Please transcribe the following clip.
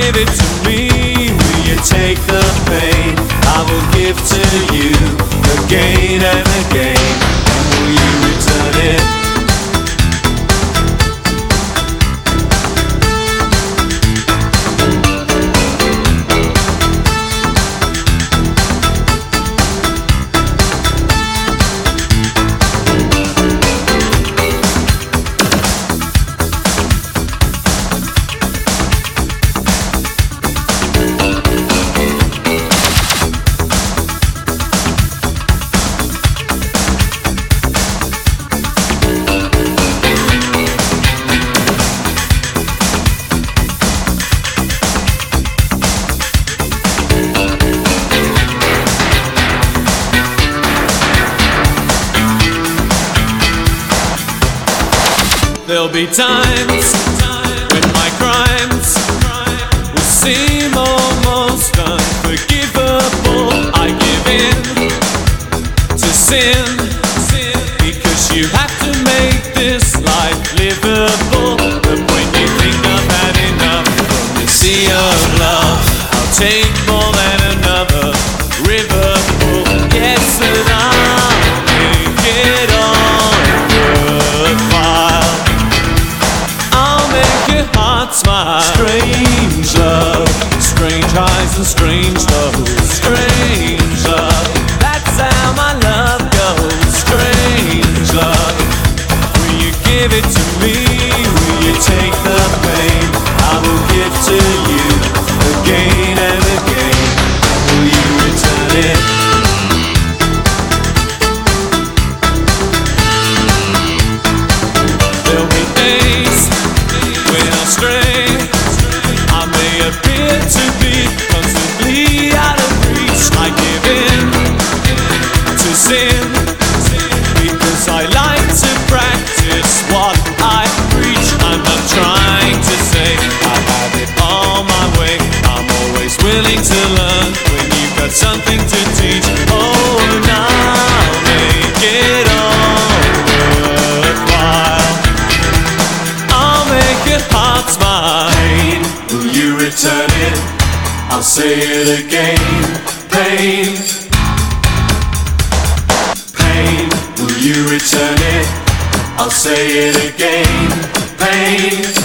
give it to me? Will you take the pain I will give to you again and again? And will you return it? There'll be times when my crimes will seem almost unforgivable. I give in to sin because you have to make this life livable. But when you think I've had enough from the sea of love, I'll take more than another river full. Yes, and I'll make it all worthwhile. Smile. Strange love, strange highs and strange lows. Strange love, that's how my love goes. Strange love, will you give it to me? Will you take the pain I will give to you again and again? Will you return it? There'll be days when I stray, I may appear to be constantly out of reach. I give in to sin because I like to practice what I preach. I'm not trying to say I have it all my way. I'm always willing to learn when you've got something to teach. Oh, and I'll make it all worthwhile. I'll make your heart smile. Pain, will you return it? I'll say it again. Pain, pain, will you return it? I'll say it again. Pain.